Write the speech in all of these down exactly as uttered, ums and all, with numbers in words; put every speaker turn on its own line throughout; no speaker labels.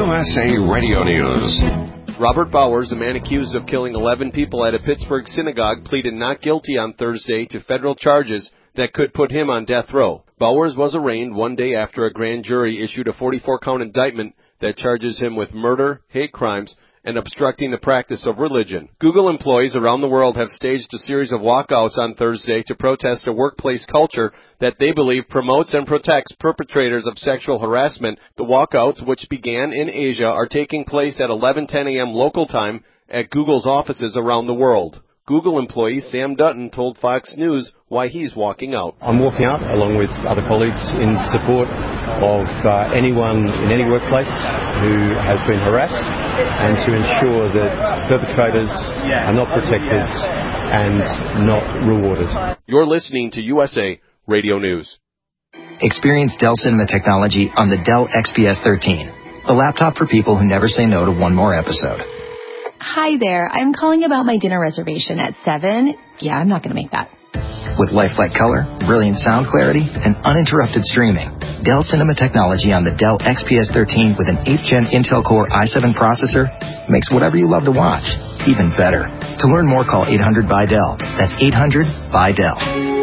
U S A Radio News.
Robert Bowers, a man accused of killing eleven people at a Pittsburgh synagogue, pleaded not guilty on Thursday to federal charges that could put him on death row. Bowers was arraigned one day after a grand jury issued a forty-four count indictment that charges him with murder, hate crimes, and obstructing the practice of religion. Google employees around the world have staged a series of walkouts on Thursday to protest a workplace culture that they believe promotes and protects perpetrators of sexual harassment. The walkouts, which began in Asia, are taking place at eleven ten a.m. local time at Google's offices around the world. Google employee Sam Dutton told Fox News why he's walking out.
I'm walking out along with other colleagues in support of uh, anyone in any workplace who has been harassed, and to ensure that perpetrators are not protected and not rewarded.
You're listening to U S A Radio News.
Experience Dell Cinema technology on the Dell X P S thirteen, the laptop for people who never say no to one more episode.
Hi there. I'm calling about my dinner reservation at seven. Yeah, I'm not going to make that.
With lifelike color, brilliant sound clarity, and uninterrupted streaming, Dell Cinema technology on the Dell X P S thirteen with an eighth gen Intel Core i seven processor makes whatever you love to watch even better. To learn more, call eight hundred by Dell. That's eight hundred by Dell.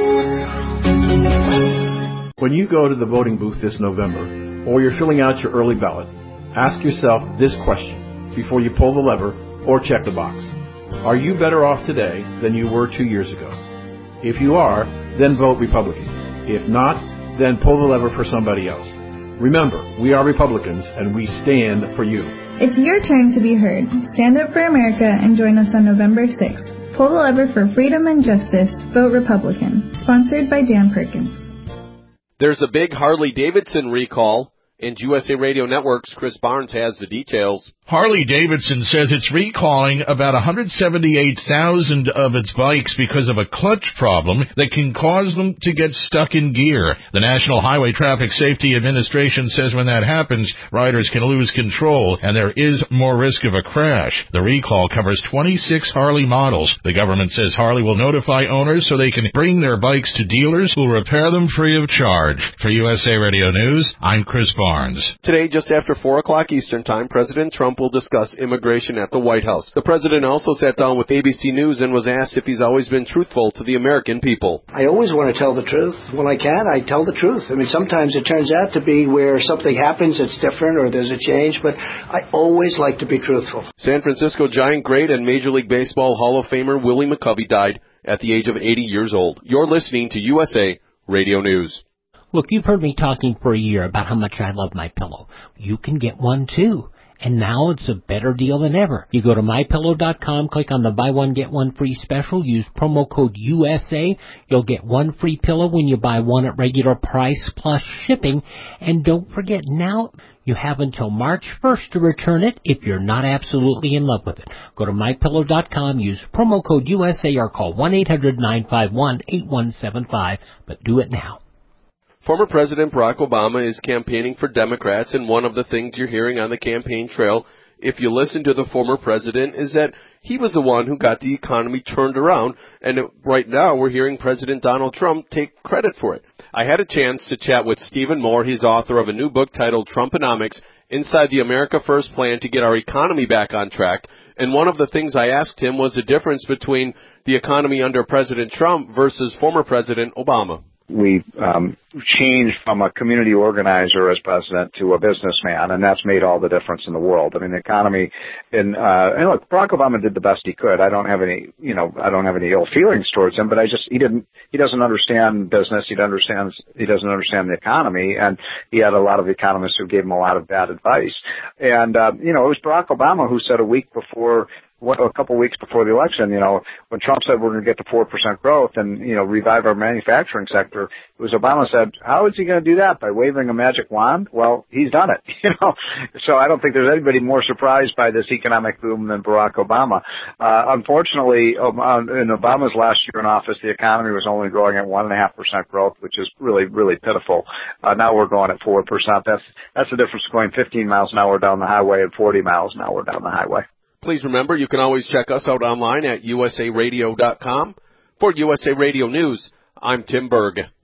When you go to the voting booth this November, or you're filling out your early ballot, ask yourself this question before you pull the lever or check the box. Are you better off today than you were two years ago? If you are, then vote Republican. If not, then pull the lever for somebody else. Remember, we are Republicans, and we stand for you.
It's your turn to be heard. Stand up for America and join us on November sixth. Pull the lever for freedom and justice. Vote Republican. Sponsored by Dan Perkins.
There's a big Harley-Davidson recall, and U S A Radio Network's Chris Barnes has the details.
Harley-Davidson says it's recalling about one hundred seventy-eight thousand of its bikes because of a clutch problem that can cause them to get stuck in gear. The National Highway Traffic Safety Administration says when that happens, riders can lose control and there is more risk of a crash. The recall covers twenty-six Harley models. The government says Harley will notify owners so they can bring their bikes to dealers who will repair them free of charge. For U S A Radio News, I'm Chris Barnes.
Today, just after four o'clock Eastern Time, President Trump will discuss immigration at the White House. The president also sat down with A B C News and was asked if he's always been truthful to the American people.
I always want to tell the truth. When I can, I tell the truth. I mean, sometimes it turns out to be where something happens that's different or there's a change, but I always like to be truthful.
San Francisco Giant great and Major League Baseball Hall of Famer Willie McCovey died at the age of eighty years old. You're listening to U S A Radio News.
Look, you've heard me talking for a year about how much I love MyPillow. You can get one, too. And now it's a better deal than ever. You go to my pillow dot com, click on the buy one, get one free special, use promo code U S A. You'll get one free pillow when you buy one at regular price plus shipping. And don't forget, now you have until March first to return it if you're not absolutely in love with it. Go to my pillow dot com, use promo code U S A, or call one eight hundred nine five one eight one seven five. But do it now.
Former President Barack Obama is campaigning for Democrats, and one of the things you're hearing on the campaign trail, if you listen to the former president, is that he was the one who got the economy turned around, and right now we're hearing President Donald Trump take credit for it. I had a chance to chat with Stephen Moore. He's author of a new book titled Trumponomics, Inside the America First Plan to Get Our Economy Back on Track, and one of the things I asked him was the difference between the economy under President Trump versus former President Obama.
We um, changed from a community organizer as president to a businessman, and that's made all the difference in the world. I mean, the economy, in, uh, and look, Barack Obama did the best he could. I don't have any, you know, I don't have any ill feelings towards him, but I just, he didn't, he doesn't understand business. He understands, he doesn't understand the economy, and he had a lot of economists who gave him a lot of bad advice. And, uh, you know, it was Barack Obama who said a week before, a couple of weeks before the election, you know, when Trump said we're going to get to four percent growth and, you know, revive our manufacturing sector, it was Obama said, how is he going to do that? By waving a magic wand? Well, he's done it, you know. So I don't think there's anybody more surprised by this economic boom than Barack Obama. Uh, unfortunately, in Obama's last year in office, the economy was only growing at one point five percent growth, which is really, really pitiful. Uh, now we're going at four percent. That's, that's the difference going fifteen miles an hour down the highway and forty miles an hour down the highway.
Please remember, you can always check us out online at U S A radio dot com. For U S A Radio News, I'm Tim Berg.